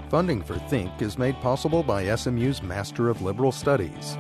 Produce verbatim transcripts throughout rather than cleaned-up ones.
Funding for Think is made possible by S M U's Master of Liberal Studies.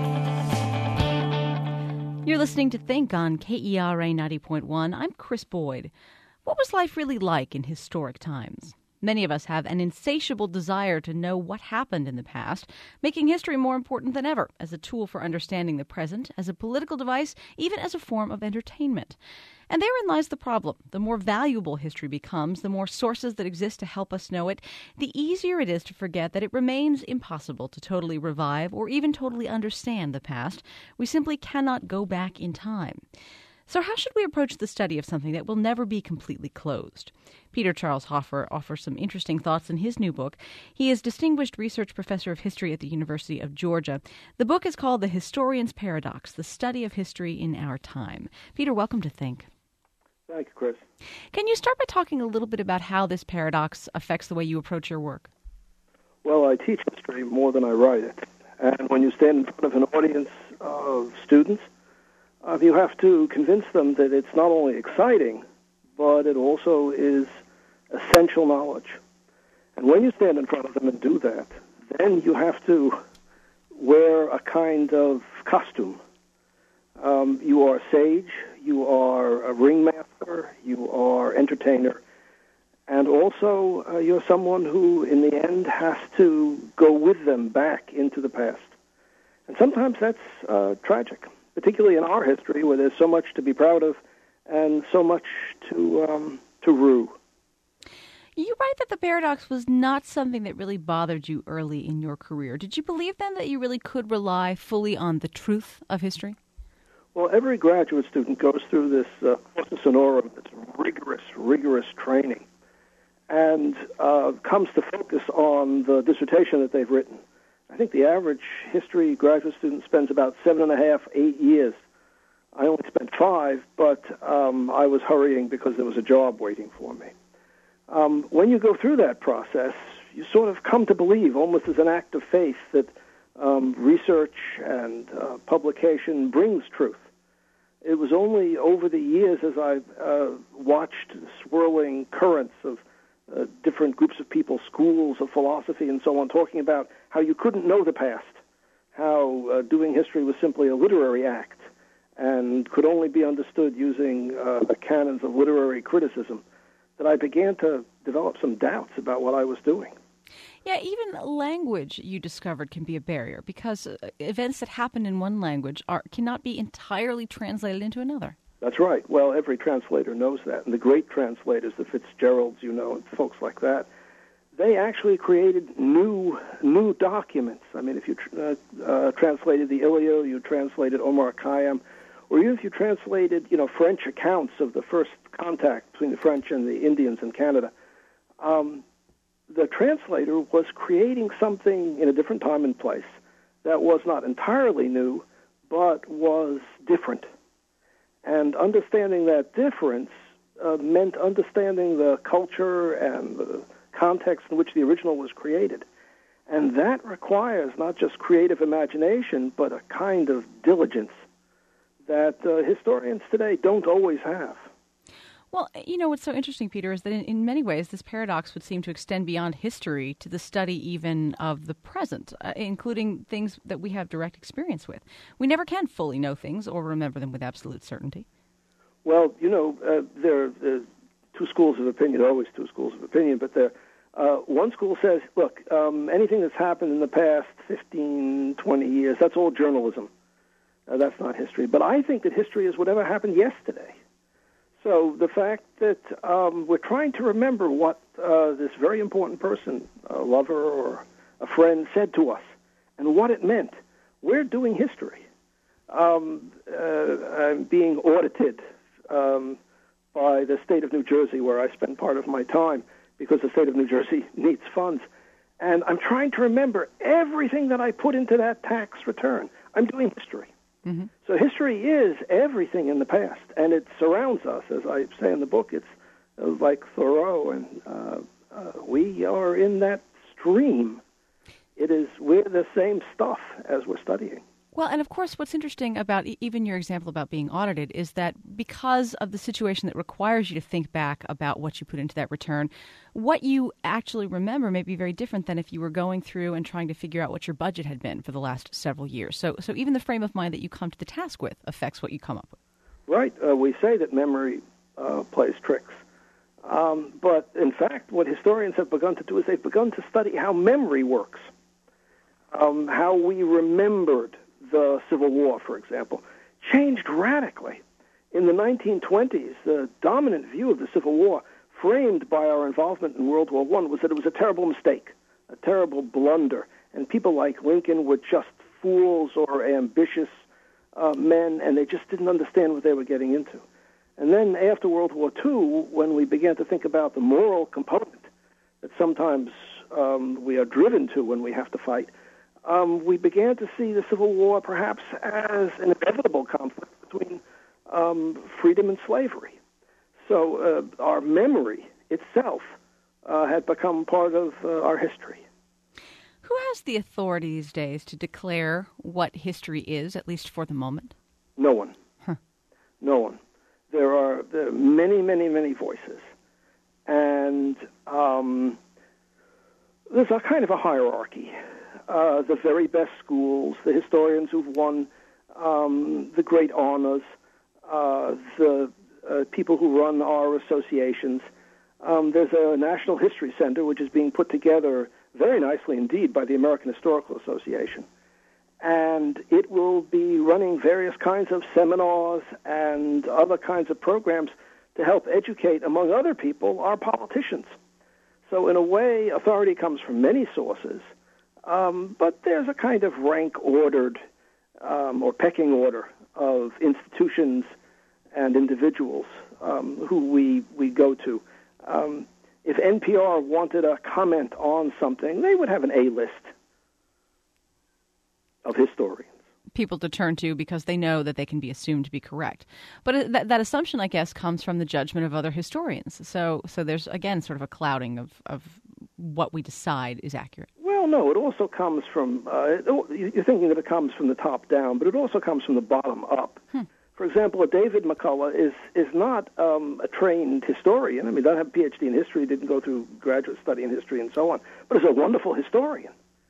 You're listening to Think on K E R A ninety point one. I'm Chris Boyd. What was life really like in historic times? Many of us have an insatiable desire to know what happened in the past, making history more important than ever as a tool for understanding the present, as a political device, even as a form of entertainment. And therein lies the problem. The more valuable history becomes, the more sources that exist to help us know it, the easier it is to forget that it remains impossible to totally revive or even totally understand the past. We simply cannot go back in time. So how should we approach the study of something that will never be completely closed? Peter Charles Hofer offers some interesting thoughts in his new book. He is Distinguished Research Professor of History at the University of Georgia. The book is called The Historian's Paradox, The Study of History in Our Time. Peter, welcome to Think. Thank you, Chris. Can you start by talking a little bit about how this paradox affects the way you approach your work? Well, I teach history more than I write it. And when you stand in front of an audience of students, Uh, you have to convince them that it's not only exciting, but it also is essential knowledge. And when you stand in front of them and do that, then you have to wear a kind of costume. Um, you are sage, you are a ringmaster, you are entertainer, and also uh, you're someone who, in the end, has to go with them back into the past. And sometimes that's uh, tragic, particularly in our history, where there's so much to be proud of and so much to um, to rue. You write that the paradox was not something that really bothered you early in your career. Did you believe then that you really could rely fully on the truth of history? Well, every graduate student goes through this uh, cursus honorum, this rigorous, rigorous training, and uh, comes to focus on the dissertation that they've written. I think the average history graduate student spends about seven and a half, eight years. I only spent five, but um, I was hurrying because there was a job waiting for me. Um, when you go through that process, you sort of come to believe, almost as an act of faith, that um, research and uh, publication brings truth. It was only over the years as I uh, watched the swirling currents of Uh, different groups of people, schools of philosophy and so on, talking about how you couldn't know the past, how uh, doing history was simply a literary act and could only be understood using uh, the canons of literary criticism, that I began to develop some doubts about what I was doing. Yeah, even language, you discovered, can be a barrier because uh, events that happen in one language are cannot be entirely translated into another. That's right. Well, every translator knows that. And the great translators, the Fitzgeralds, you know, and folks like that, they actually created new new documents. I mean, if you tr- uh, uh, translated the Iliad, you translated Omar Khayyam, or even if you translated, you know, French accounts of the first contact between the French and the Indians in Canada, um, the translator was creating something in a different time and place that was not entirely new, but was different. And understanding that difference uh, meant understanding the culture and the context in which the original was created. And that requires not just creative imagination, but a kind of diligence that uh, historians today don't always have. Well, you know, what's so interesting, Peter, is that in, in many ways this paradox would seem to extend beyond history to the study even of the present, uh, including things that we have direct experience with. We never can fully know things or remember them with absolute certainty. Well, you know, uh, there, there are two schools of opinion, always two schools of opinion, but there, uh, one school says, look, um, anything that's happened in the past fifteen, twenty years, that's all journalism. Uh, that's not history. But I think that history is whatever happened yesterday. So the fact that um, we're trying to remember what uh, this very important person, a lover or a friend, said to us and what it meant, we're doing history. Um, uh, I'm being audited um, by the state of New Jersey, where I spend part of my time, because the state of New Jersey needs funds. And I'm trying to remember everything that I put into that tax return. I'm doing history. Mm-hmm. So history is everything in the past, and it surrounds us. As I say in the book, it's uh, like Thoreau, and uh, uh, we are in that stream. It is, we're the same stuff as we're studying. Well, and of course, what's interesting about e- even your example about being audited is that because of the situation that requires you to think back about what you put into that return, what you actually remember may be very different than if you were going through and trying to figure out what your budget had been for the last several years. So, so even the frame of mind that you come to the task with affects what you come up with. Right. Uh, we say that memory uh, plays tricks. Um, but in fact, what historians have begun to do is they've begun to study how memory works, um, how we remembered the Civil War, for example, changed radically. In the nineteen twenties, the dominant view of the Civil War, framed by our involvement in World War One, was that it was a terrible mistake, a terrible blunder, and people like Lincoln were just fools or ambitious uh, men, and they just didn't understand what they were getting into. And then after World War Two, when we began to think about the moral component that sometimes um, we are driven to when we have to fight, Um, we began to see the Civil War perhaps as an inevitable conflict between um, freedom and slavery. So uh, our memory itself uh, had become part of uh, our history. Who has the authority these days to declare what history is, at least for the moment? No one. Huh. No one. There are, there are many, many, many voices. And um, there's a kind of a hierarchy. Uh, the very best schools, the historians who've won um, the great honors, uh, the uh, people who run our associations. Um, there's a National History Center which is being put together very nicely indeed by the American Historical Association. And it will be running various kinds of seminars and other kinds of programs to help educate, among other people, our politicians. So in a way, authority comes from many sources. Um, but there's a kind of rank-ordered um, or pecking order of institutions and individuals um, who we, we go to. Um, if N P R wanted a comment on something, they would have an A-list of historians. People to turn to because they know that they can be assumed to be correct. But that, that assumption, I guess, comes from the judgment of other historians. So so there's, again, sort of a clouding of, of what we decide is accurate. Well, no, it also comes from, uh, you're thinking that it comes from the top down, but it also comes from the bottom up. Hmm. For example, David McCullough is, is not um, a trained historian. I mean, he doesn't have a P H D in history, didn't go through graduate study in history and so on, but is a wonderful historian.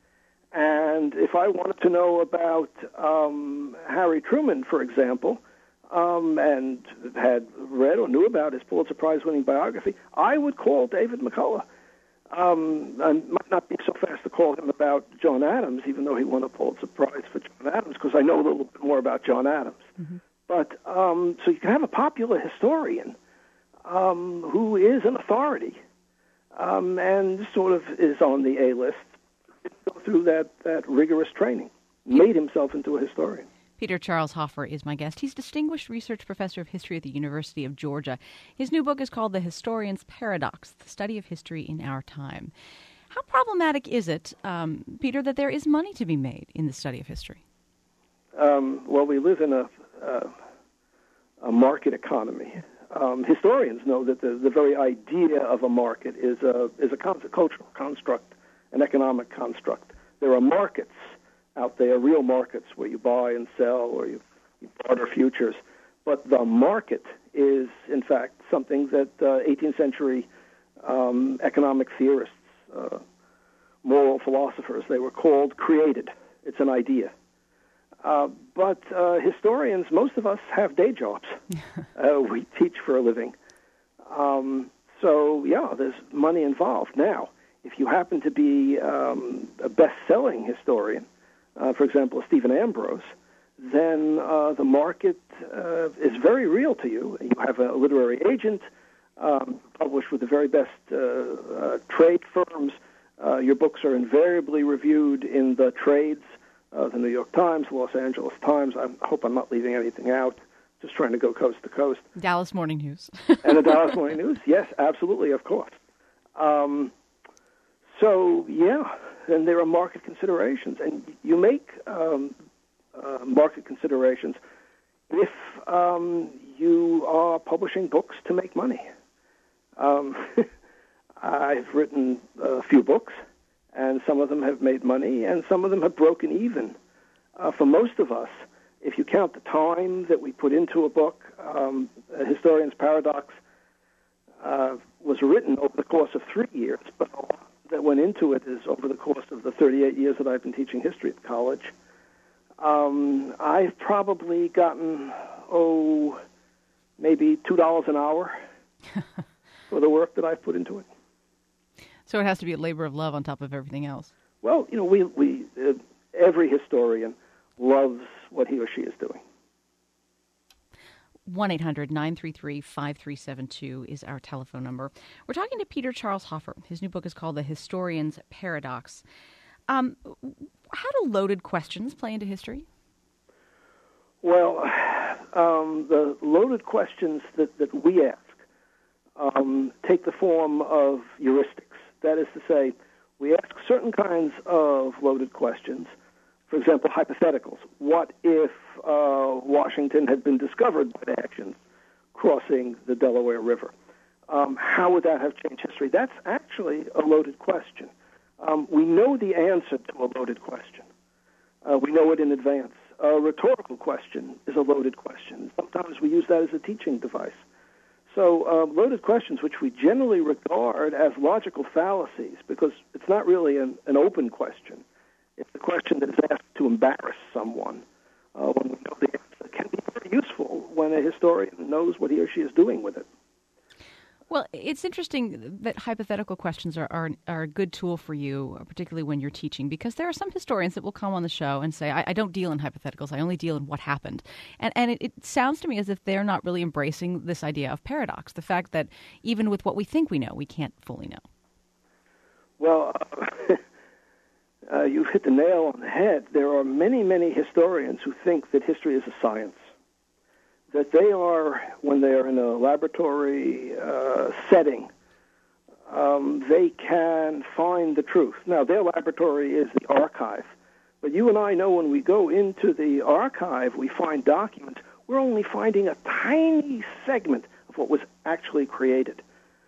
And if I wanted to know about um, Harry Truman, for example, um, and had read or knew about his Pulitzer Prize-winning biography, I would call David McCullough. Um, I might not be so fast to call him about John Adams, even though he won a Pulitzer Prize for John Adams, because I know a little bit more about John Adams. Mm-hmm. But um, so you can have a popular historian um, who is an authority um, and sort of is on the A-list, go through that, that rigorous training, made himself into a historian. Peter Charles Hofer is my guest. He's Distinguished Research Professor of History at the University of Georgia. His new book is called The Historian's Paradox, The Study of History in Our Time. How problematic is it, um, Peter, that there is money to be made in the study of history? Um, well, we live in a, uh, a market economy. Um, historians know that the, the very idea of a market is a, is a con- cultural construct, an economic construct. There are markets out there, real markets where you buy and sell or you, you barter futures. But the market is, in fact, something that uh, eighteenth century um, economic theorists, uh, moral philosophers, they were called, created. It's an idea. Uh, but uh, historians, most of us have day jobs. uh, we teach for a living. Um, so, yeah, there's money involved. Now, if you happen to be um, a best-selling historian, uh, for example, Stephen Ambrose, then uh, the market uh, is very real to you. You have a literary agent, um, published with the very best uh, uh, trade firms. Uh, your books are invariably reviewed in the trades, uh, the New York Times, Los Angeles Times. I hope I'm not leaving anything out, just trying to go coast to coast. Dallas Morning News. And the Dallas Morning News, yes, absolutely, of course. Um, so, yeah, and there are market considerations. And you make um, uh, market considerations if um, you are publishing books to make money. Um, I've written a few books, and some of them have made money, and some of them have broken even. Uh, for most of us, if you count the time that we put into a book, um, A Historian's Paradox uh, was written over the course of three years, but a lot that went into it is over the course of the thirty-eight years that I've been teaching history at college. Um, I've probably gotten, oh, maybe two dollars an hour for the work that I've put into it. So it has to be a labor of love on top of everything else. Well, you know, we, we uh, every historian loves what he or she is doing. one eight hundred nine three three five three seven two is our telephone number. We're talking to Peter Charles Hofer. His new book is called The Historian's Paradox. Um, how do loaded questions play into history? Well, um, the loaded questions that, that we ask um, take the form of heuristics. That is to say, we ask certain kinds of loaded questions. For example, hypotheticals. What if uh, Washington had been discovered by the actions crossing the Delaware River? Um, how would that have changed history? That's actually a loaded question. Um, we know the answer to a loaded question. Uh, we know it in advance. A rhetorical question is a loaded question. Sometimes we use that as a teaching device. So uh, loaded questions, which we generally regard as logical fallacies, because it's not really an, an open question. It's a question that is asked to embarrass someone. Uh, when we know the answer, can be very useful when a historian knows what he or she is doing with it. Well, it's interesting that hypothetical questions are, are, are a good tool for you, particularly when you're teaching, because there are some historians that will come on the show and say, I, I don't deal in hypotheticals, I only deal in what happened. And, and it, it sounds to me as if they're not really embracing this idea of paradox, the fact that even with what we think we know, we can't fully know. Well, uh, uh, you've hit the nail on the head. There are many, many historians who think that history is a science. That they are, when they are in a laboratory uh, setting, um, they can find the truth. Now, their laboratory is the archive. But you and I know when we go into the archive, we find documents, we're only finding a tiny segment of what was actually created.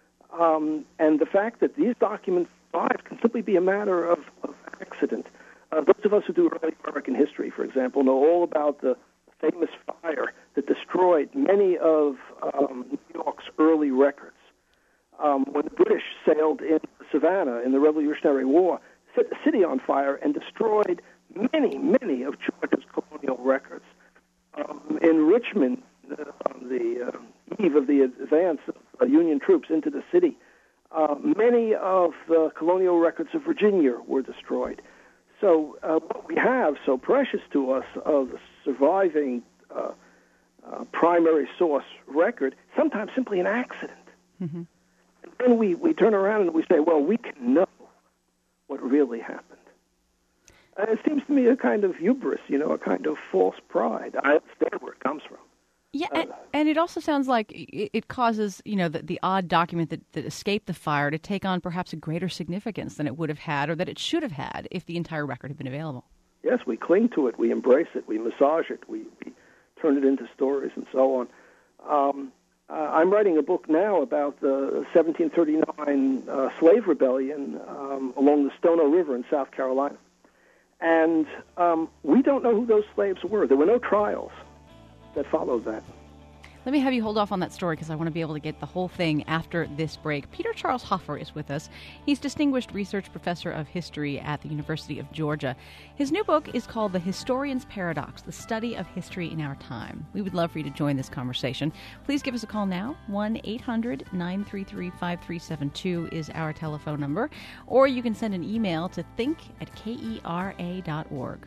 Um, and the fact that these documents survive can simply be a matter of, of accident. Uh, those of us who do early American history, for example, know all about the famous fire that destroyed many of um, New York's early records. Um, when the British sailed in Savannah in the Revolutionary War, set the city on fire and destroyed many, many of Georgia's colonial records. Um, in Richmond, uh, on the uh, eve of the advance of uh, Union troops into the city, uh, many of the colonial records of Virginia were destroyed. So uh, what we have so precious to us of the surviving uh, uh, primary source record, sometimes simply an accident. Mm-hmm. And then we, we turn around and we say, well, we can know what really happened. And it seems to me a kind of hubris, you know, a kind of false pride. I understand where it comes from. Yeah, and, and it also sounds like it, it causes, you know, the, the odd document that, that escaped the fire to take on perhaps a greater significance than it would have had or that it should have had if the entire record had been available. Yes, we cling to it, we embrace it, we massage it, we, we turn it into stories and so on. Um, uh, I'm writing a book now about the seventeen thirty-nine uh, slave rebellion um, along the Stono River in South Carolina. And um, we don't know who those slaves were. There were no trials that followed that. Let me have you hold off on that story because I want to be able to get the whole thing after this break. Peter Charles Hofer is with us. He's Distinguished Research Professor of History at the University of Georgia. His new book is called The Historian's Paradox, The Study of History in Our Time. We would love for you to join this conversation. Please give us a call now. one eight hundred nine three three five three seven two is our telephone number. Or you can send an email to think at kera dot org.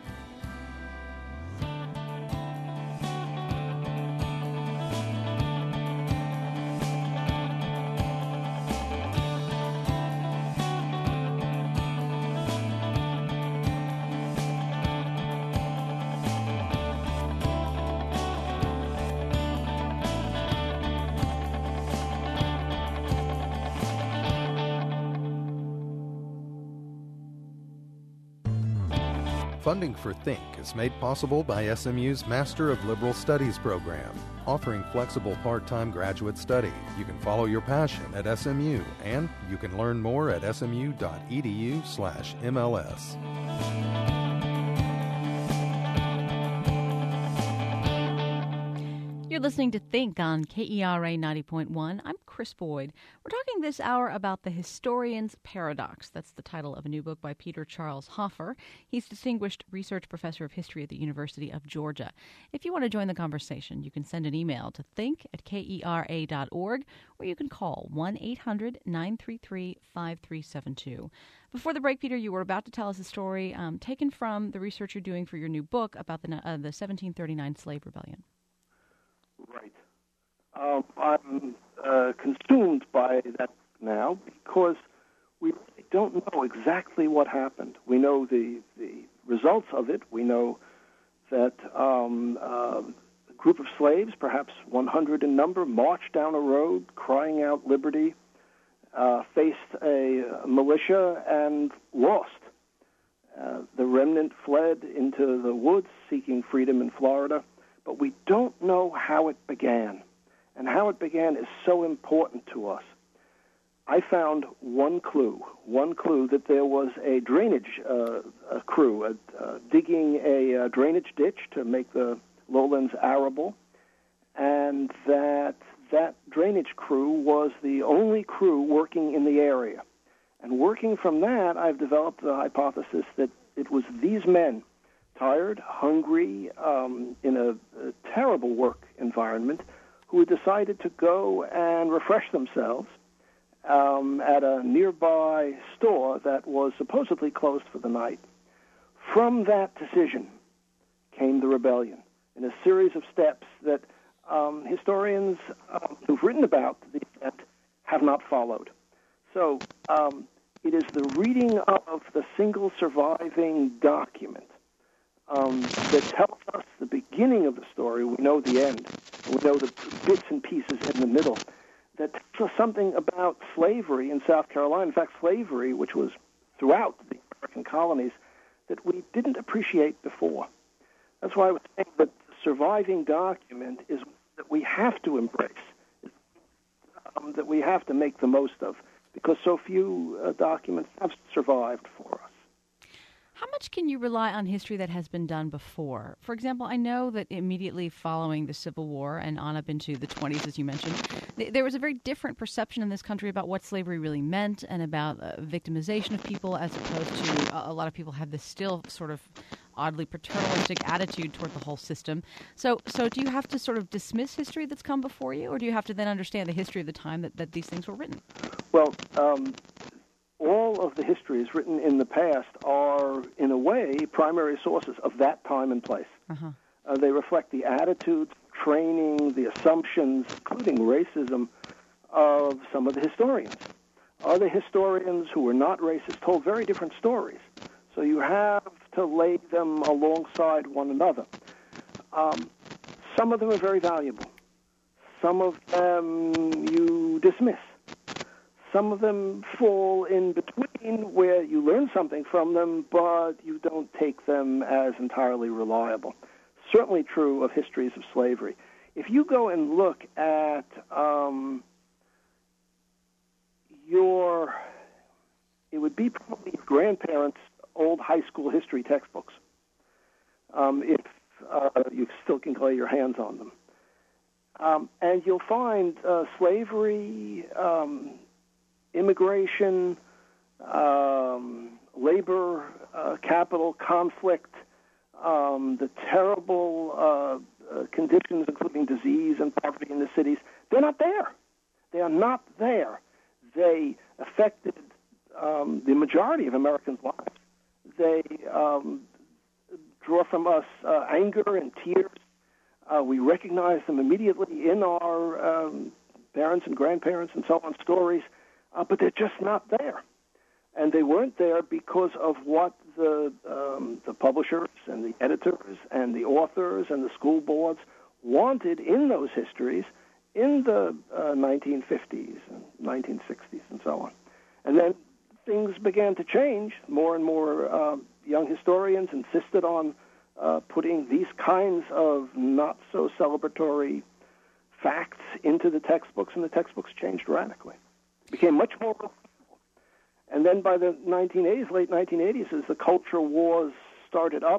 Funding for Think is made possible by S M U's Master of Liberal Studies program, offering flexible part-time graduate study. You can follow your passion at S M U, and you can learn more at smu dot e d u slash M L S. listening to Think on K E R A ninety point one. I'm Chris Boyd. We're talking this hour about the historian's paradox. That's the title of a new book by Peter Charles Hoffer. He's Distinguished Research Professor of History at the University of Georgia. If you want to join the conversation, you can send an email to think at K E R A dot org, or you can call one eight hundred nine three three five three seven two. Before the break, Peter, you were about to tell us a story um, taken from the research you're doing for your new book about the, uh, the seventeen thirty-nine slave rebellion. Right. Um, I'm uh, consumed by that now because we really don't know exactly what happened. We know the, the results of it. We know that um, uh, a group of slaves, perhaps one hundred in number, marched down a road crying out liberty, uh, faced a militia and lost. Uh, the remnant fled into the woods seeking freedom in Florida. But we don't know how it began. And how it began is so important to us. I found one clue, one clue that there was a drainage uh, a crew uh, uh, digging a uh, drainage ditch to make the lowlands arable, and that that drainage crew was the only crew working in the area. And working from that, I've developed the hypothesis that it was these men, tired, hungry, um, in a, a terrible work environment, who had decided to go and refresh themselves um, at a nearby store that was supposedly closed for the night. From that decision came the rebellion in a series of steps that um, historians um, who've written about the event have not followed. So um, it is the reading of the single surviving document Um, that tells us the beginning of the story. We know the end. We know the bits and pieces in the middle. That tells us something about slavery in South Carolina. In fact, slavery, which was throughout the American colonies, that we didn't appreciate before. That's why I was saying that the surviving document is that we have to embrace, um, that we have to make the most of, because so few uh, documents have survived for us. How much can you rely on history that has been done before? For example, I know that immediately following the Civil War and on up into the twenties, as you mentioned, th- there was a very different perception in this country about what slavery really meant and about uh, victimization of people, as opposed to uh, a lot of people have this still sort of oddly paternalistic attitude toward the whole system. So so do you have to sort of dismiss history that's come before you, or do you have to then understand the history of the time that, that these things were written? Well, um all of the histories written in the past are, in a way, primary sources of that time and place. Uh-huh. Uh, they reflect the attitudes, training, the assumptions, including racism, of some of the historians. Other historians who were not racist told very different stories. So you have to lay them alongside one another. Um, some of them are very valuable. Some of them you dismiss. Some of them fall in between where you learn something from them, but you don't take them as entirely reliable. Certainly true of histories of slavery. If you go and look at um, your, it would be probably your grandparents' old high school history textbooks, um, if uh, you still can lay your hands on them. Um, and you'll find uh, slavery, um, immigration, um, labor, uh, capital, conflict, um, the terrible uh, uh, conditions, including disease and poverty in the cities, they're not there. They are not there. They affected um, the majority of Americans' lives. They um, draw from us uh, anger and tears. Uh, we recognize them immediately in our um, parents and grandparents and so on stories. Uh, but they're just not there. And they weren't there because of what the um, the publishers and the editors and the authors and the school boards wanted in those histories in the uh, nineteen fifties and nineteen sixties and so on. And then things began to change. More and more uh, young historians insisted on uh, putting these kinds of not-so-celebratory facts into the textbooks, and the textbooks changed radically. Became much more reliable. And then by the nineteen eighties, late nineteen eighties, as the culture wars started up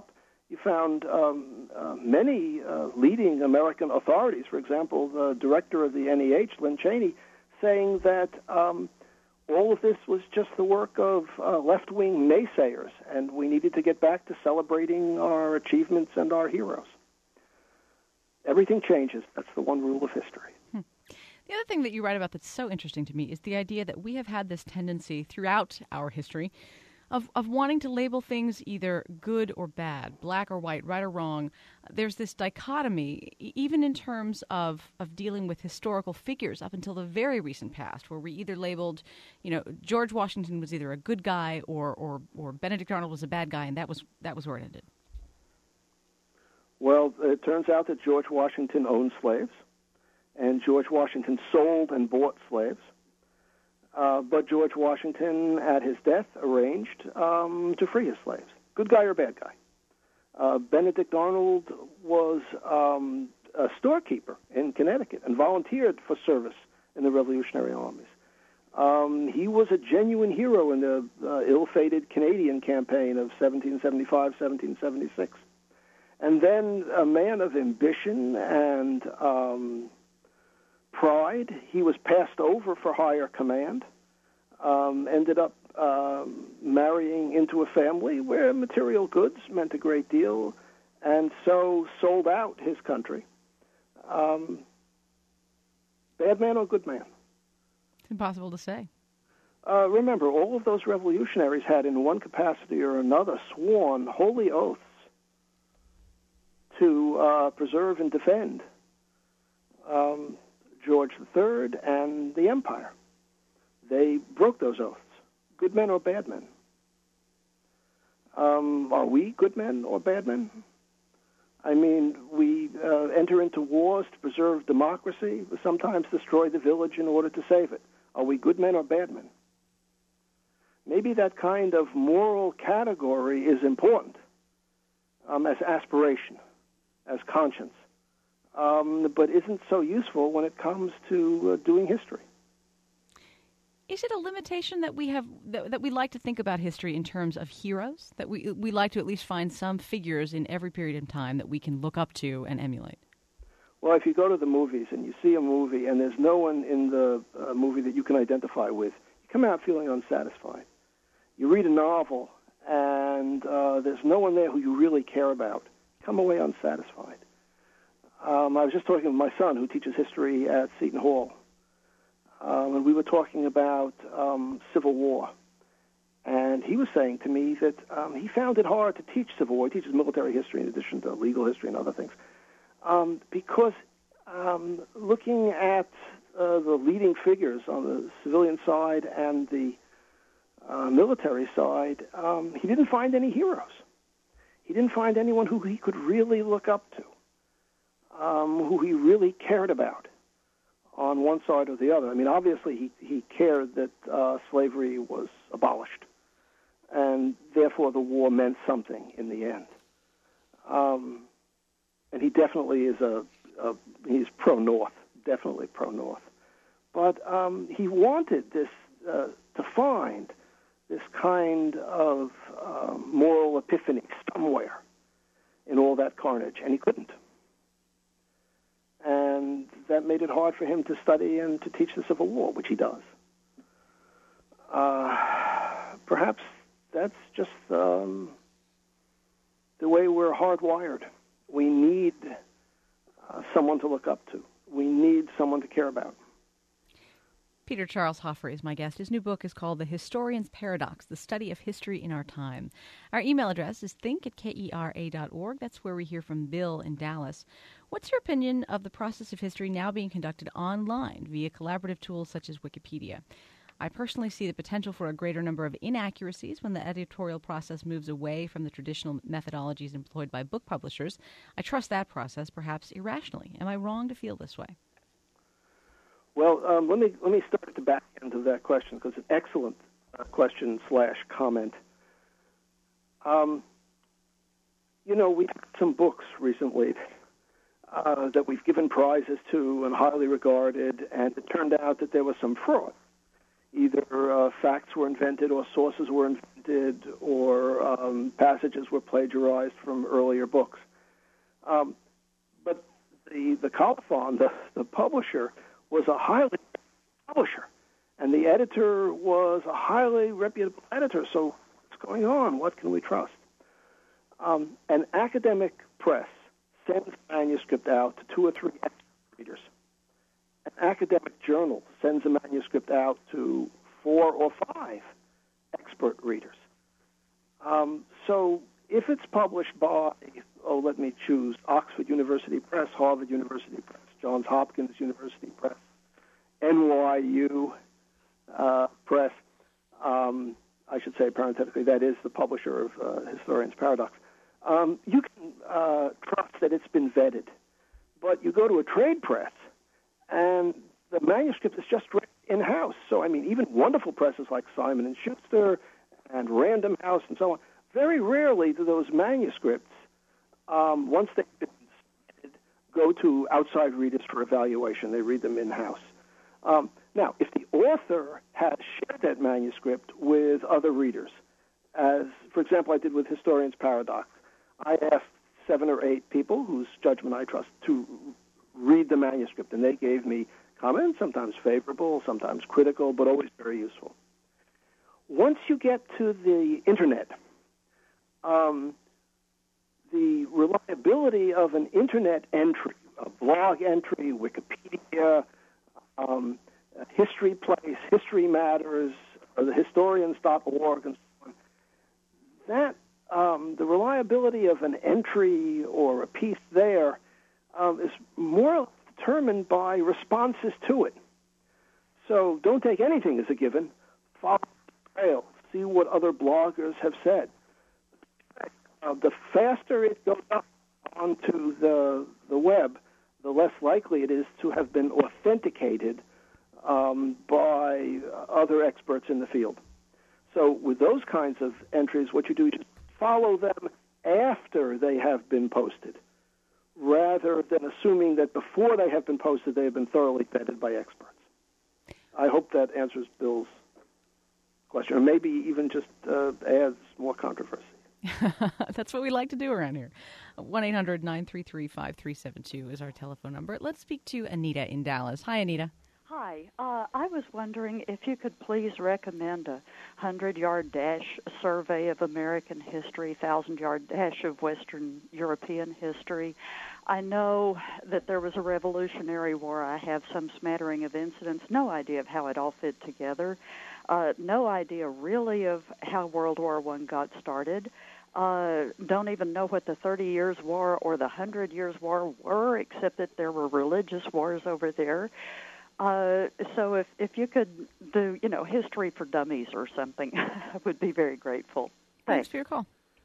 You found um, uh, many uh, leading American authorities, for example, the director of the N E H, Lynn Cheney, saying that um, all of this was just the work of uh, left-wing naysayers, and we needed to get back to celebrating our achievements and our heroes. Everything changes. That's the one rule of history. Hmm. The other thing that you write about that's so interesting to me is the idea that we have had this tendency throughout our history of, of wanting to label things either good or bad, black or white, right or wrong. There's this dichotomy, even in terms of, of dealing with historical figures up until the very recent past, where we either labeled, you know, George Washington was either a good guy or, or, or Benedict Arnold was a bad guy, and that was that was where it ended. Well, it turns out that George Washington owned slaves, and George Washington sold and bought slaves. Uh, but George Washington, at his death, arranged um, to free his slaves. Good guy or bad guy? Uh, Benedict Arnold was um, a storekeeper in Connecticut and volunteered for service in the Revolutionary armies. Um, he was a genuine hero in the uh, ill-fated Canadian campaign of seventeen seventy-five seventeen seventy-six. And then a man of ambition and um, pride. He was passed over for higher command, um, ended up um, marrying into a family where material goods meant a great deal, and so sold out his country. Um, bad man or good man? It's impossible to say. Uh, remember, all of those revolutionaries had, in one capacity or another, sworn holy oaths to uh, preserve and defend um, George the Third and the empire. They broke those oaths. Good men or bad men? Um, are we good men or bad men? I mean, we uh, enter into wars to preserve democracy, but sometimes destroy the village in order to save it. Are we good men or bad men? Maybe that kind of moral category is important um, as aspiration, as conscience, um, but isn't so useful when it comes to uh, doing history. Is it a limitation that we have that, that we like to think about history in terms of heroes? That we we like to at least find some figures in every period of time that we can look up to and emulate? Well, if you go to the movies and you see a movie and there's no one in the uh, movie that you can identify with, you come out feeling unsatisfied. You read a novel and uh, there's no one there who you really care about. You come away unsatisfied. Um, I was just talking with my son, who teaches history at Seton Hall, um, and we were talking about um, Civil War. And he was saying to me that um, he found it hard to teach Civil War. He teaches military history in addition to legal history and other things. Um, because um, looking at uh, the leading figures on the civilian side and the uh, military side, um, he didn't find any heroes. He didn't find anyone who he could really look up to, um, who he really cared about on one side or the other. I mean, obviously he, he cared that uh, slavery was abolished, and therefore the war meant something in the end. Um, And he definitely is a, a he's pro-North, definitely pro-North. But um, he wanted this uh, to find this kind of uh, moral epiphany somewhere in all that carnage, and he couldn't. And that made it hard for him to study and to teach the Civil War, which he does. Uh, perhaps that's just um, the way we're hardwired. We need uh, someone to look up to. We need someone to care about. Peter Charles Hoffrey is my guest. His new book is called The Historian's Paradox, The Study of History in Our Time. Our email address is think at kera dot org. That's where we hear from Bill in Dallas. What's your opinion of the process of history now being conducted online via collaborative tools such as Wikipedia? I personally see the potential for a greater number of inaccuracies when the editorial process moves away from the traditional methodologies employed by book publishers. I trust that process, perhaps irrationally. Am I wrong to feel this way? Well, um, let me let me start at the back end of that question, because it's an excellent uh, question slash comment. Um, you know, we had some books recently uh, that we've given prizes to and highly regarded, and it turned out that there was some fraud either uh, facts were invented or sources were invented or um, passages were plagiarized from earlier books. Um, but the, the colophon, the, the publisher, was a highly publisher, and the editor was a highly reputable editor. So what's going on? What can we trust? Um, an academic press sends a manuscript out to two or three readers. An academic journal sends a manuscript out to four or five expert readers. Um, so if it's published by, oh, let me choose, Oxford University Press, Harvard University Press, Johns Hopkins University Press, N Y U uh, Press, um, I should say parenthetically, that is the publisher of uh, Historian's Paradox, um, you can uh, trust that it's been vetted. But you go to a trade press, and the manuscript is just written in-house. So, I mean, even wonderful presses like Simon and Schuster and Random House and so on, very rarely do those manuscripts, um, once they've been vetted, go to outside readers for evaluation. They read them in-house. Um, now, if the author has shared that manuscript with other readers, as, for example, I did with Historian's Paradox, I asked seven or eight people whose judgment I trust to read the manuscript, and they gave me comments, sometimes favorable, sometimes critical, but always very useful. Once you get to the Internet, um, the reliability of an Internet entry, a blog entry, Wikipedia, um, History Place, History Matters, or the historians dot org, and so on, that Um, the reliability of an entry or a piece there um, is more determined by responses to it. So don't take anything as a given. Follow the trail. See what other bloggers have said. Uh, the faster it goes up onto the the web, the less likely it is to have been authenticated um, by other experts in the field. So with those kinds of entries, what you do is just follow them after they have been posted, rather than assuming that before they have been posted, they have been thoroughly vetted by experts. I hope that answers Bill's question, or maybe even just uh, adds more controversy. That's what we like to do around here. one eight hundred nine three three five three seven two is our telephone number. Let's speak to Anita in Dallas. Hi, Anita. Hi. Uh, I was wondering if you could please recommend a hundred-yard dash survey of American history, thousand-yard dash of Western European history. I know that there was a Revolutionary War. I have some smattering of incidents, no idea of how it all fit together, uh, no idea really of how World War One got started. Uh, don't even know what the Thirty Years' War or the Hundred Years' War were, except that there were religious wars over there. Uh, so if, if you could do, you know, history for dummies or something, I would be very grateful. Thanks, Thanks for your call.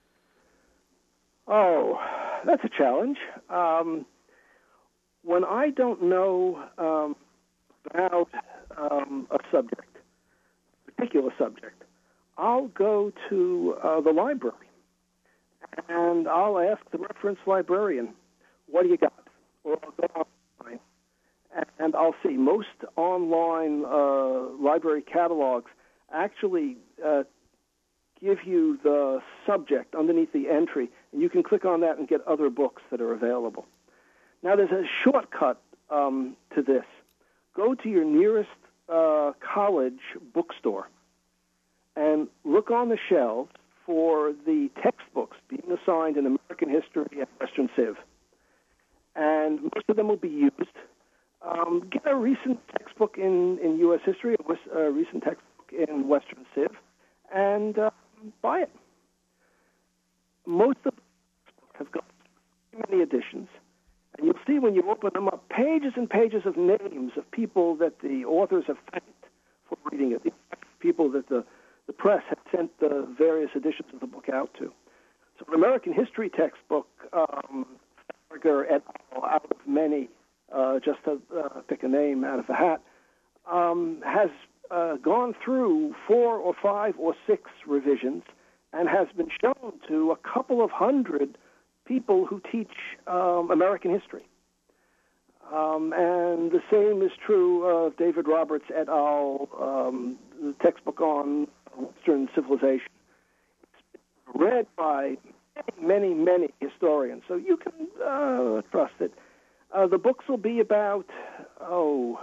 Oh, that's a challenge. Um, when I don't know um, about um, a subject, a particular subject, I'll go to uh, the library, and I'll ask the reference librarian, what do you got? Or I'll go online, and I'll see most online uh, library catalogs actually uh, give you the subject underneath the entry, and you can click on that and get other books that are available. Now, there's a shortcut um, to this. Go to your nearest uh, college bookstore and look on the shelves for the textbooks being assigned in American history and Western Civ. And most of them will be used. Um, get a recent textbook in, in U S history, a, a recent textbook in Western Civ, and uh, buy it. Most of the books have got many editions, and you'll see when you open them up, pages and pages of names of people that the authors have thanked for reading it, people that the, the press had sent the various editions of the book out to. So an American history textbook, um, Farragher et al., out of many, uh, just to uh, pick a name out of a hat, um, has uh, gone through four or five or six revisions and has been shown to a couple of hundred people who teach um, American history. Um, and the same is true of of David Roberts et al., um, the textbook on Western civilization. It's read by many, many, many historians, so you can uh, trust it. Uh, the books will be about, oh,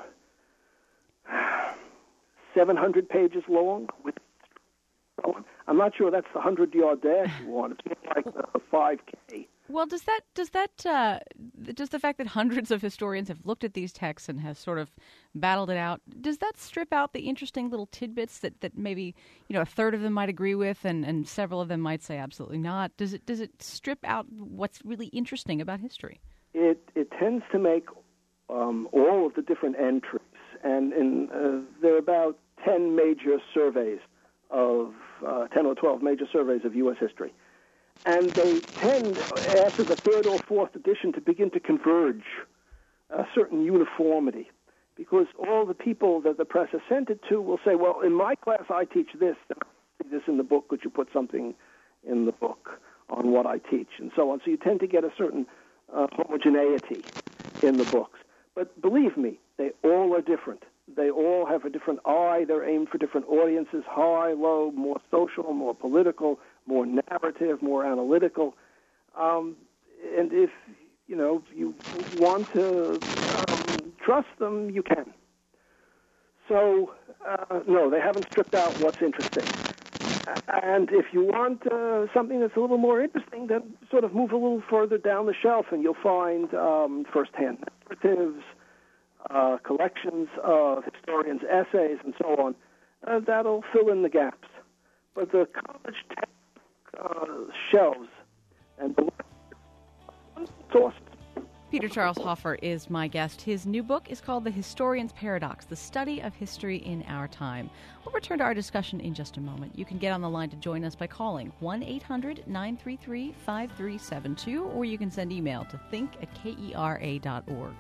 seven hundred pages long. With, I'm not sure that's the hundred-yard dash you want. It's more like the five K. Well, does that does that uh, does the fact that hundreds of historians have looked at these texts and have sort of battled it out, does that strip out the interesting little tidbits that, that maybe you know a third of them might agree with and, and several of them might say absolutely not? Does it does it strip out what's really interesting about history? It it tends to make um, all of the different entries, and in uh, there are about ten major surveys of uh, ten or twelve major surveys of U S history. And they tend, after the third or fourth edition, to begin to converge a certain uniformity, because all the people that the press has sent it to will say, well, in my class I teach this, and I see this in the book, could you put something in the book on what I teach, and so on. So you tend to get a certain uh, homogeneity in the books. But believe me, they all are different. They all have a different eye. They're aimed for different audiences, high, low, more social, more political, more narrative, more analytical. Um, and if, you know, you want to um, trust them, you can. So, uh, no, they haven't stripped out what's interesting. And if you want uh, something that's a little more interesting, then sort of move a little further down the shelf, and you'll find um, first-hand narratives, uh, collections of historians' essays, and so on. Uh, that'll fill in the gaps. But the college textbook uh, shelves and the sources. Peter Charles Hofer is my guest. His new book is called The Historian's Paradox, The Study of History in Our Time. We'll return to our discussion in just a moment. You can get on the line to join us by calling one eight hundred nine three three five three seven two, or you can send email to think at kera dot org.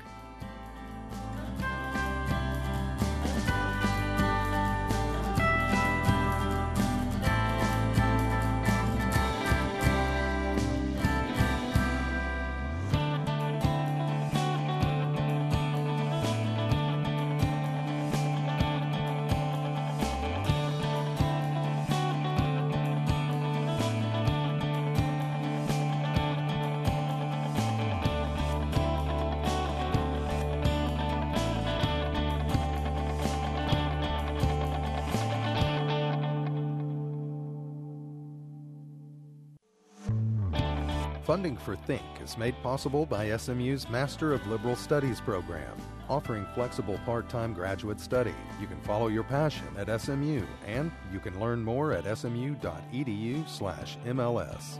Funding for Think is made possible by S M U's Master of Liberal Studies program, offering flexible part-time graduate study. You can follow your passion at S M U, and you can learn more at smu.edu slash MLS.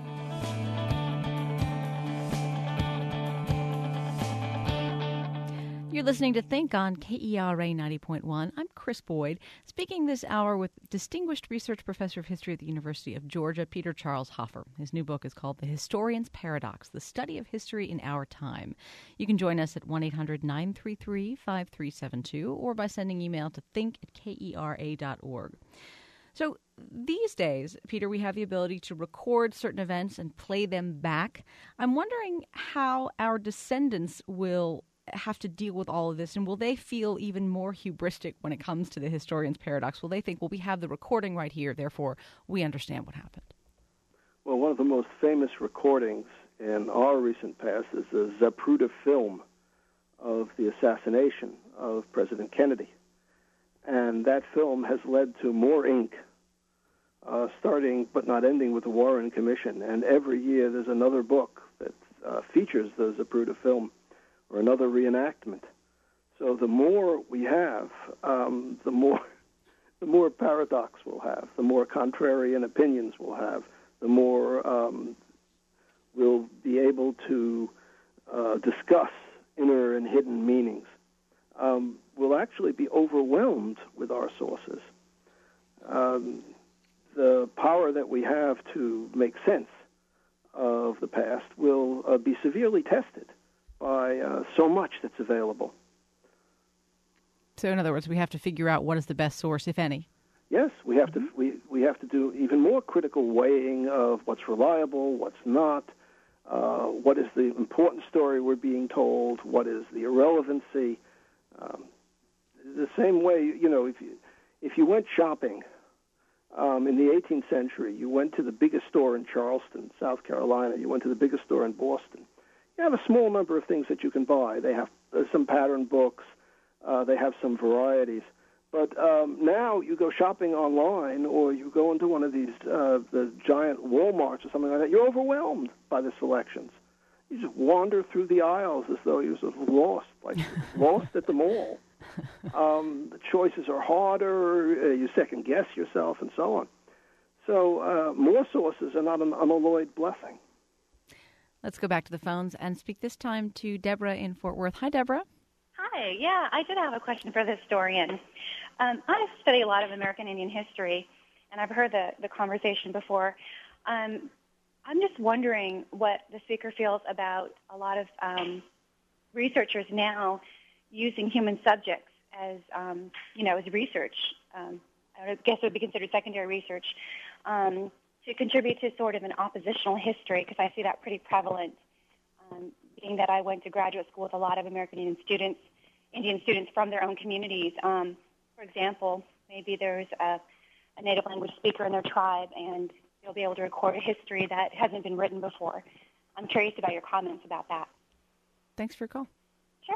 You're listening to Think on K E R A ninety point one. I'm Chris Boyd, speaking this hour with Distinguished Research Professor of History at the University of Georgia, Peter Charles Hofer. His new book is called The Historian's Paradox, The Study of History in Our Time. You can join us at one eight hundred nine three three five three seven two or by sending email to think at kera dot org. So these days, Peter, we have the ability to record certain events and play them back. I'm wondering how our descendants will have to deal with all of this, and will they feel even more hubristic when it comes to the historian's paradox? Will they think, well, we have the recording right here, therefore we understand what happened? Well, one of the most famous recordings in our recent past is the Zapruder film of the assassination of President Kennedy. And that film has led to more ink, uh, starting but not ending with the Warren Commission. And every year there's another book that uh, features the Zapruder film, or another reenactment. So the more we have, um, the more the more paradox we'll have, the more contrarian opinions we'll have, the more um, we'll be able to uh, discuss inner and hidden meanings. Um, we'll actually be overwhelmed with our sources. Um, the power that we have to make sense of the past will uh, be severely tested by uh, so much that's available. So, in other words, we have to figure out what is the best source, if any. Yes, we have to. We we have to do even more critical weighing of what's reliable, what's not, uh, what is the important story we're being told, what is the irrelevancy. Um, the same way, you know, if you, if you went shopping um, in the eighteenth century, you went to the biggest store in Charleston, South Carolina, you went to the biggest store in Boston, you have a small number of things that you can buy. They have uh, some pattern books, uh, they have some varieties. But um, now you go shopping online or you go into one of these uh, the giant Walmarts or something like that, you're overwhelmed by the selections. You just wander through the aisles as though you're sort of lost, like lost at the mall. Um, the choices are harder, uh, you second-guess yourself, and so on. So uh, more sources are not an unalloyed blessing. Let's go back to the phones and speak this time to Deborah in Fort Worth. Hi, Deborah. Hi. Yeah, I did have a question for the historian. Um, I study a lot of American Indian history, and I've heard the, the conversation before. Um, I'm just wondering what the speaker feels about a lot of um, researchers now using human subjects as, um, you know, as research. Um, I guess it would be considered secondary research um, to contribute to sort of an oppositional history, because I see that pretty prevalent, um, being that I went to graduate school with a lot of American Indian students, Indian students from their own communities. Um, for example, maybe there's a, a native language speaker in their tribe, and they'll be able to record a history that hasn't been written before. I'm curious about your comments about that. Thanks for your call. Sure.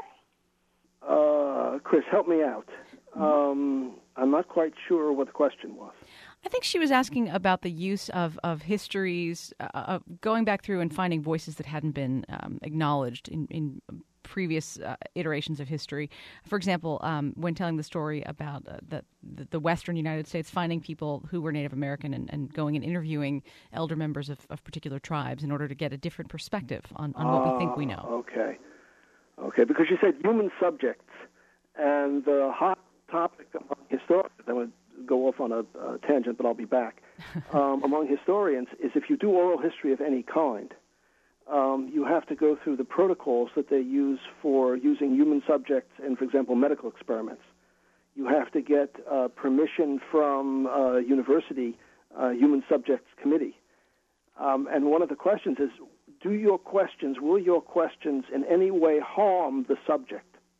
Uh, Chris, help me out. Um, I'm not quite sure what the question was. I think she was asking about the use of, of histories, uh, uh, going back through and finding voices that hadn't been um, acknowledged in, in previous uh, iterations of history. For example, um, when telling the story about uh, the, the Western United States, finding people who were Native American and, and going and interviewing elder members of, of particular tribes in order to get a different perspective on, on what we think we know. Okay. Okay, because you said human subjects, and the hot topic among historians, I'm going to go off on a, a tangent, but I'll be back, um, among historians is if you do oral history of any kind, um, you have to go through the protocols that they use for using human subjects in, for example, medical experiments. You have to get uh, permission from a university uh, human subjects committee. Um, and one of the questions is, do your questions, will your questions in any way harm the subject?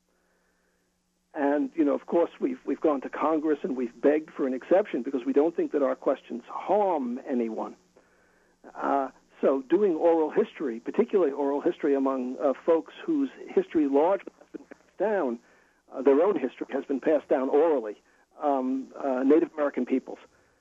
And, you know, of course, we've we've gone to Congress and we've begged for an exception because we don't think that our questions harm anyone. Uh, so doing oral history, particularly oral history among uh, folks whose history largely has been passed down, uh, their own history has been passed down orally, um, uh, Native American peoples.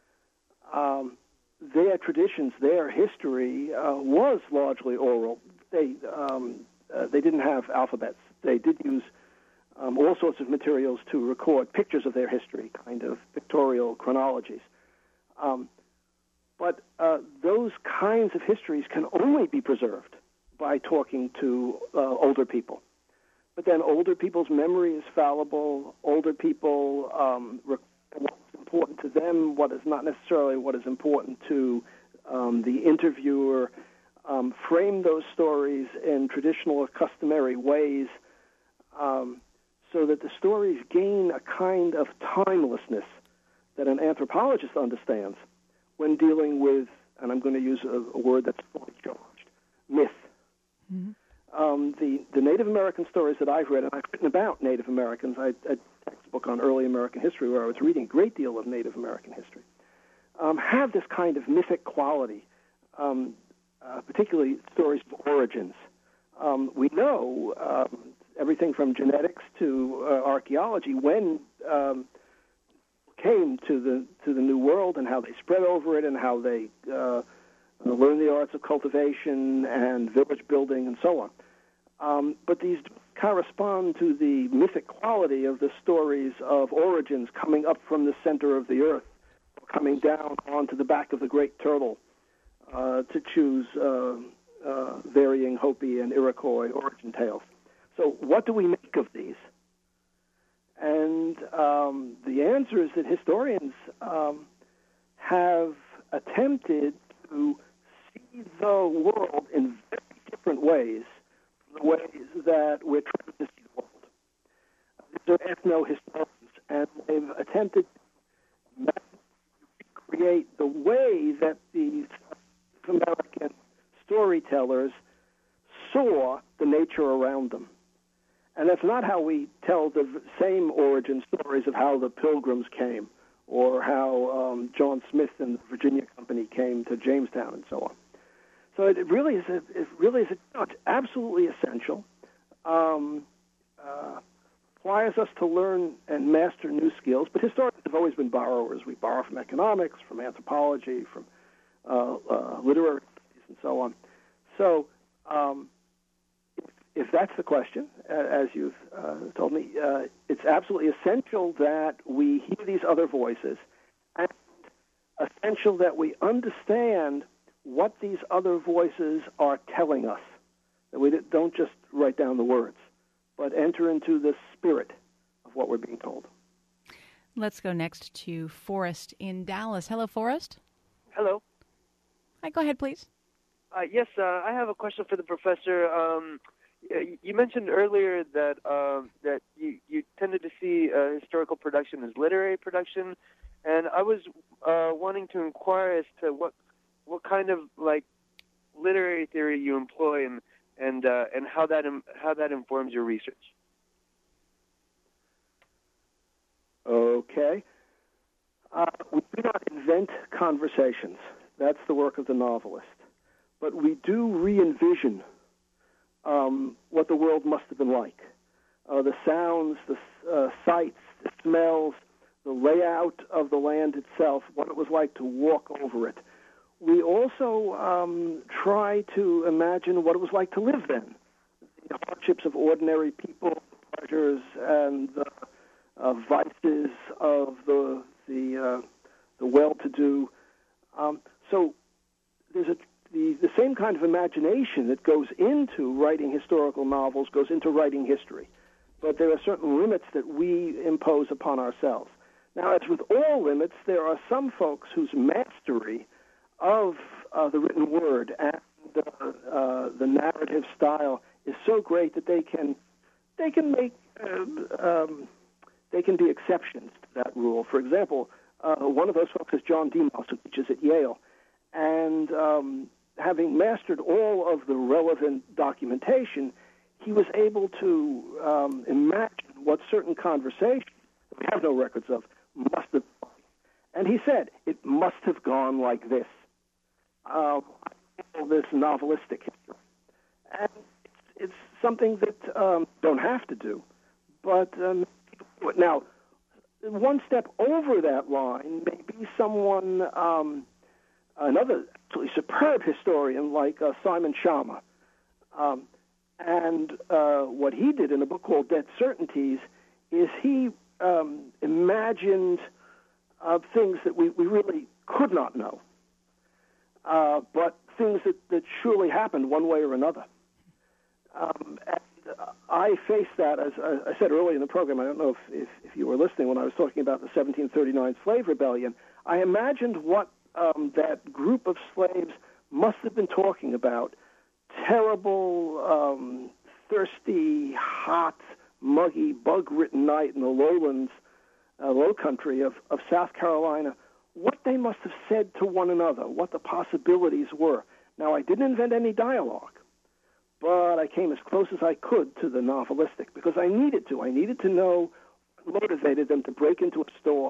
Um, their traditions, their history uh, was largely oral. They um, uh, they didn't have alphabets. They did use um, all sorts of materials to record pictures of their history, kind of pictorial chronologies. Um, but uh, those kinds of histories can only be preserved by talking to uh, older people. But then older people's memory is fallible. Older people um, re- what's important to them, what is not necessarily what is important to um, the interviewer, um, frame those stories in traditional or customary ways um, so that the stories gain a kind of timelessness that an anthropologist understands when dealing with, and I'm going to use a, a word that's fully charged, myth. Mm-hmm. Um, the, the Native American stories that I've read, and I've written about Native Americans, I, a textbook on early American history where I was reading a great deal of Native American history, um, have this kind of mythic quality, um, uh, particularly stories of origins. Um, we know um, everything from genetics to uh, archaeology when um, came to the to the New World and how they spread over it and how they uh, learned the arts of cultivation and village building and so on. Um, but these correspond to the mythic quality of the stories of origins coming up from the center of the earth, coming down onto the back of the great turtle, uh, to choose uh, uh, varying Hopi and Iroquois origin tales. So what do we make of these? And um, the answer is that historians um, have attempted to see the world in very different ways from the ways that we're trying to see the world. These are ethno-historians, and they've attempted to recreate the way that these American storytellers saw the nature around them. And that's not how we tell the v- same origin stories of how the Pilgrims came or how um, John Smith and the Virginia Company came to Jamestown and so on. So it, it really is. A, it really is. A, no, it's absolutely essential. Um, uh, requires us to learn and master new skills. But historians have always been borrowers. We borrow from economics, from anthropology, from uh, uh, literary studies, and so on. So. Um, If that's the question, uh, as you've uh, told me, uh, it's absolutely essential that we hear these other voices and essential that we understand what these other voices are telling us, that we don't just write down the words, but enter into the spirit of what we're being told. Let's go next to Forrest in Dallas. Hello, Forrest. Hello. Hi, go ahead, please. Uh, yes, uh, I have a question for the professor. Um, You mentioned earlier that um, that you, you tended to see uh, historical production as literary production, and I was uh, wanting to inquire as to what what kind of like literary theory you employ and and uh, and how that im- how that informs your research. Okay. Uh, we do not invent conversations. That's the work of the novelist. But we do re-envision Um, what the world must have been like. Uh, the sounds, the uh, sights, the smells, the layout of the land itself, what it was like to walk over it. We also um, try to imagine what it was like to live then, the hardships of ordinary people, the pleasures and the uh, vices of the the, uh, the well-to-do. Um, so there's a The, the same kind of imagination that goes into writing historical novels goes into writing history. But there are certain limits that we impose upon ourselves. Now, as with all limits, there are some folks whose mastery of uh, the written word and uh, uh, the narrative style is so great that they can they can make uh, um, they can be exceptions to that rule. For example, uh, one of those folks is John Demos, who teaches at Yale, and um, having mastered all of the relevant documentation, he was able to um, imagine what certain conversations that we have no records of must have gone. And he said, it must have gone like this. Uh, this novelistic history. And it's, it's something that um, don't have to do, but um, now, one step over that line may be someone, um, another absolutely superb historian like uh, Simon Schama. Um, and uh, what he did in a book called Dead Certainties is he um, imagined uh, things that we, we really could not know, uh, but things that, that surely happened one way or another. Um, and I faced that, as I said earlier in the program, I don't know if, if, if you were listening when I was talking about the seventeen thirty-nine slave rebellion, I imagined what Um, that group of slaves must have been talking about. Terrible, um, thirsty, hot, muggy, bug-ridden night in the lowlands, uh, low country of, of South Carolina. What they must have said to one another, what the possibilities were. Now, I didn't invent any dialogue, but I came as close as I could to the novelistic because I needed to. I needed to know what motivated them to break into a store,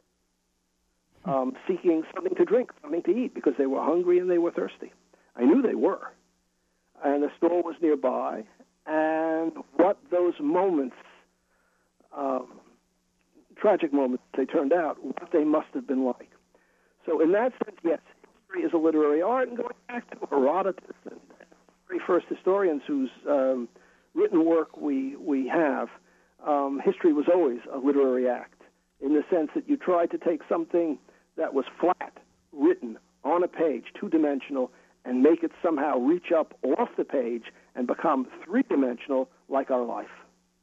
Um, seeking something to drink, something to eat, because they were hungry and they were thirsty. I knew they were. And the store was nearby. And what those moments, um, tragic moments, they turned out, what they must have been like. So in that sense, yes, history is a literary art. And going back to Herodotus and the very first historians whose um, written work we, we have, um, history was always a literary act in the sense that you tried to take something that was flat, written on a page, two-dimensional, and make it somehow reach up off the page and become three-dimensional like our life.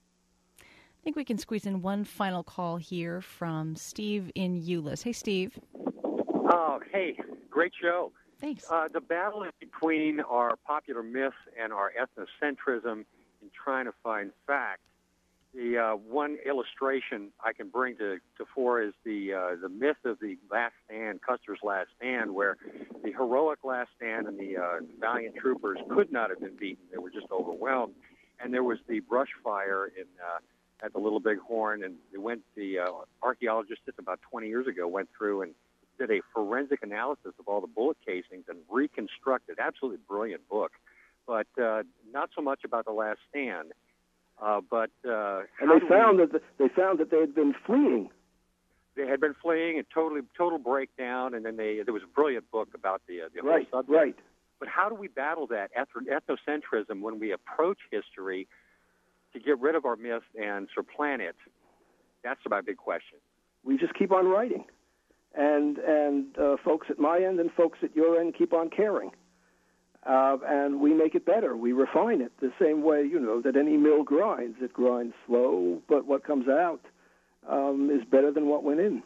I think we can squeeze in one final call here from Steve in Euless. Hey, Steve. Oh, hey, great show. Thanks. Uh, the battle is between our popular myths and our ethnocentrism in trying to find fact. The uh, one illustration I can bring to, to fore is the uh, the myth of the last stand, Custer's last stand, where the heroic last stand and the uh, valiant troopers could not have been beaten. They were just overwhelmed. and there was the brush fire in uh, at the Little Bighorn, and they went. The uh, archaeologist just about twenty years ago went through and did a forensic analysis of all the bullet casings and reconstructed. Absolutely brilliant book, but uh, not so much about the Last Stand. Uh, but uh, and they found we, that the, they found that they had been fleeing. They had been fleeing, and totally total breakdown. And then they there was a brilliant book about the uh, the right, whole subject. Right. But how do we battle that ethnocentrism when we approach history to get rid of our myth and supplant it? That's my big question. We just keep on writing, and and uh, folks at my end and folks at your end keep on caring, uh, and we make it better. We refine it the same way, you know, that any mill grinds. It grinds slow, but what comes out um, is better than what went in.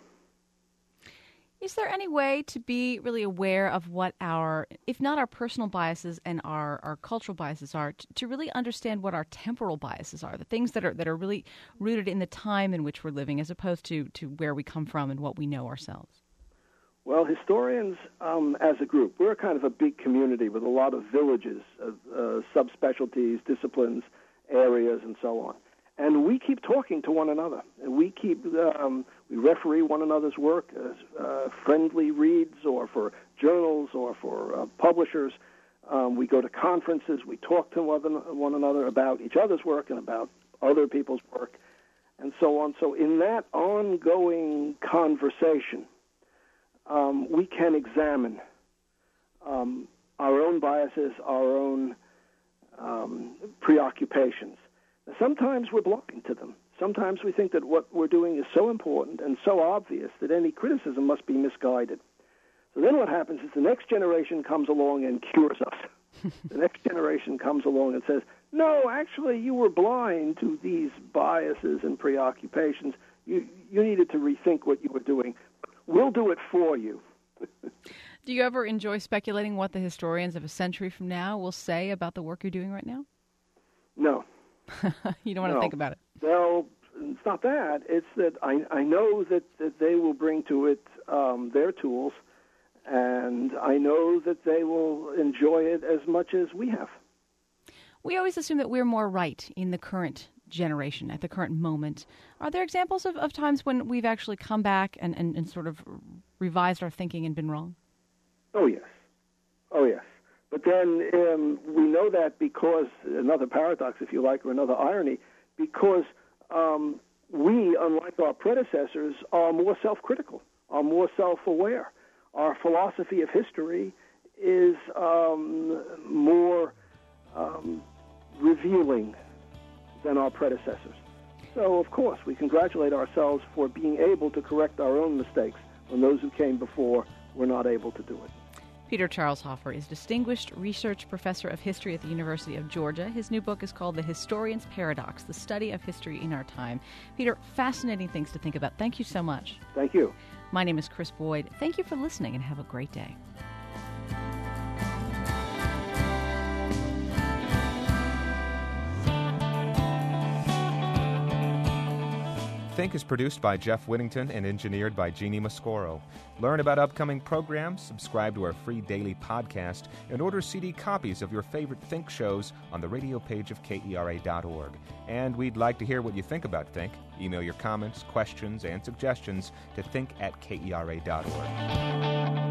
Is there any way to be really aware of what our, if not our personal biases and our, our cultural biases are, to, to really understand what our temporal biases are, the things that are that are really rooted in the time in which we're living, as opposed to, to where we come from and what we know ourselves? Well, historians, um, as a group, we're kind of a big community with a lot of villages, uh, uh, subspecialties, disciplines, areas, and so on. And we keep talking to one another. And we keep um, we referee one another's work as uh, friendly reads, or for journals, or for uh, publishers. Um, we go to conferences. We talk to one, one another about each other's work and about other people's work, and so on. So in that ongoing conversation, um, we can examine um, our own biases, our own um, preoccupations. Sometimes we're blind to them. Sometimes we think that what we're doing is so important and so obvious that any criticism must be misguided. So then what happens is the next generation comes along and cures us. The next generation comes along and says, no, actually, you were blind to these biases and preoccupations. You, you needed to rethink what you were doing. We'll do it for you. Do you ever enjoy speculating what the historians of a century from now will say about the work you're doing right now? No. You don't want no. to think about it? No, it's not that. It's that I, I know that, that they will bring to it um, their tools, and I know that they will enjoy it as much as we have. We always assume that we're more right in the current generation, at the current moment. Are there examples of, of times when we've actually come back and, and, and sort of revised our thinking and been wrong? Oh, yes. Oh, yes. But then um, we know that because, another paradox, if you like, or another irony, because um, we, unlike our predecessors, are more self-critical, are more self-aware. Our philosophy of history is um, more um, revealing than our predecessors. So, of course, we congratulate ourselves for being able to correct our own mistakes when those who came before were not able to do it. Peter Charles Hofer is Distinguished Research Professor of History at the University of Georgia. His new book is called The Historian's Paradox, The Study of History in Our Time. Peter, fascinating things to think about. Thank you so much. Thank you. My name is Chris Boyd. Thank you for listening and have a great day. Think is produced by Jeff Whittington and engineered by Jeannie Mascoro. Learn about upcoming programs, subscribe to our free daily podcast, and order C D copies of your favorite Think shows on the radio page of K E R A dot org. And we'd like to hear what you think about Think. Email your comments, questions, and suggestions to think at K E R A dot org.